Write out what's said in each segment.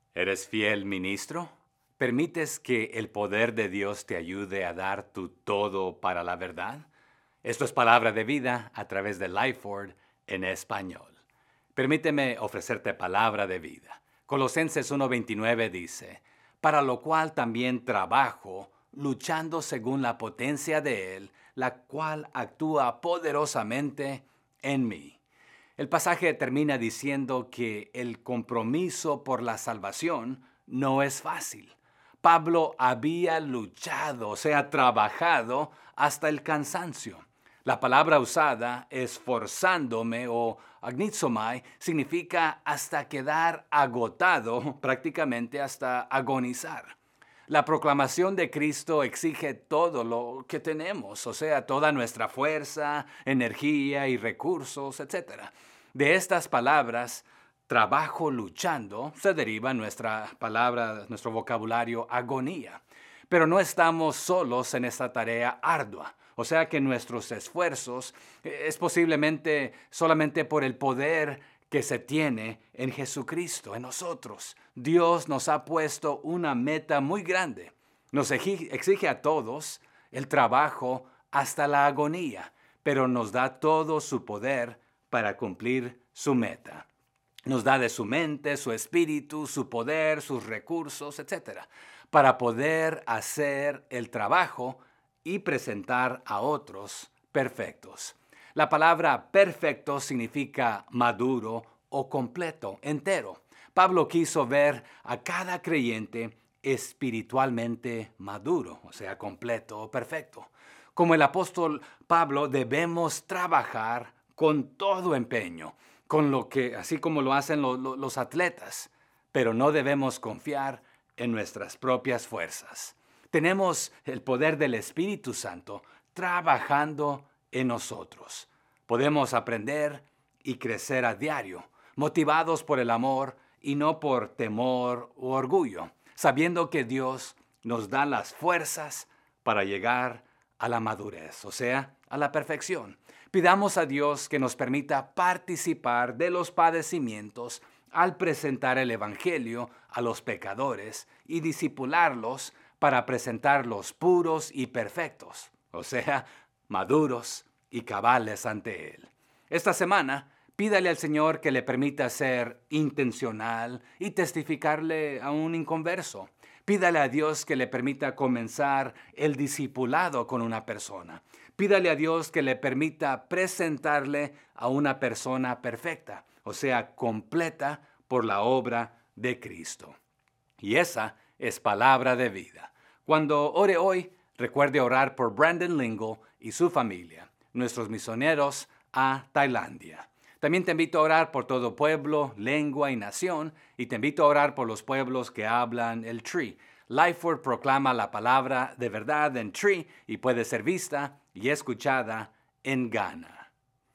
¿Eres fiel ministro? ¿Permites que el poder de Dios te ayude a dar tu todo para la verdad? Esto es Palabra de Vida a través de Lifeword en español. Permíteme ofrecerte palabra de vida. Colosenses 1:29 dice, para lo cual también trabajo, luchando según la potencia de Él, la cual actúa poderosamente en mí. El pasaje termina diciendo que el compromiso por la salvación no es fácil. Pablo había luchado, o sea, trabajado hasta el cansancio. La palabra usada, esforzándome o agnizomai, significa hasta quedar agotado, prácticamente hasta agonizar. La proclamación de Cristo exige todo lo que tenemos, o sea, toda nuestra fuerza, energía y recursos, etc. De estas palabras, trabajo luchando, se deriva nuestra palabra, nuestro vocabulario, agonía. Pero no estamos solos en esta tarea ardua. O sea que nuestros esfuerzos es posiblemente solamente por el poder que se tiene en Jesucristo, en nosotros. Dios nos ha puesto una meta muy grande. Nos exige a todos el trabajo hasta la agonía, pero nos da todo su poder para cumplir su meta. Nos da de su mente, su espíritu, su poder, sus recursos, etc., para poder hacer el trabajo y presentar a otros perfectos. La palabra perfecto significa maduro o completo, entero. Pablo quiso ver a cada creyente espiritualmente maduro, o sea, completo o perfecto. Como el apóstol Pablo, debemos trabajar con todo empeño, así como lo hacen los atletas, pero no debemos confiar en nuestras propias fuerzas. Tenemos el poder del Espíritu Santo trabajando en nosotros. Podemos aprender y crecer a diario, motivados por el amor y no por temor u orgullo, sabiendo que Dios nos da las fuerzas para llegar a la madurez, o sea, a la perfección. Pidamos a Dios que nos permita participar de los padecimientos al presentar el Evangelio a los pecadores y discipularlos para presentarlos puros y perfectos, o sea, maduros y cabales ante Él. Esta semana, pídale al Señor que le permita ser intencional y testificarle a un inconverso. Pídale a Dios que le permita comenzar el discipulado con una persona. Pídale a Dios que le permita presentarle a una persona perfecta, o sea, completa por la obra de Cristo. Y esa es palabra de vida. Cuando ore hoy, recuerde orar por Brandon Lingle y su familia, nuestros misioneros a Tailandia. También te invito a orar por todo pueblo, lengua y nación, y te invito a orar por los pueblos que hablan el Twi. Lifeword proclama la palabra de verdad en Twi y puede ser vista y escuchada en Ghana.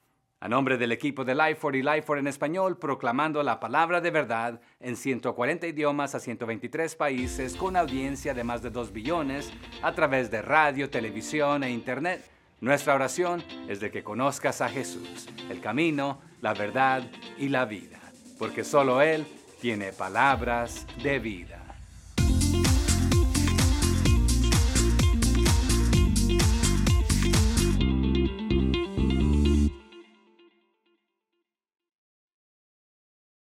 A nombre del equipo de Lifeword y Lifeword en español, proclamando la palabra de verdad en 140 idiomas a 123 países con audiencia de más de 2 billones a través de radio, televisión e internet. Nuestra oración es de que conozcas a Jesús, el camino, la verdad y la vida, porque solo Él tiene palabras de vida.